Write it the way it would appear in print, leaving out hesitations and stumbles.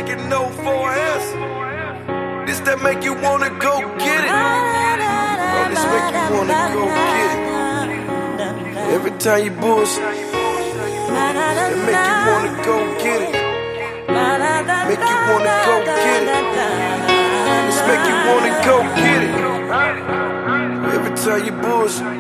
taking no for an answer. This that make you wanna go get it. Oh, this make you wanna go get it. Every time you bullshit, that make you wanna go get it. Make you wanna go get it. This make you wanna go get it. Every time you bullshit.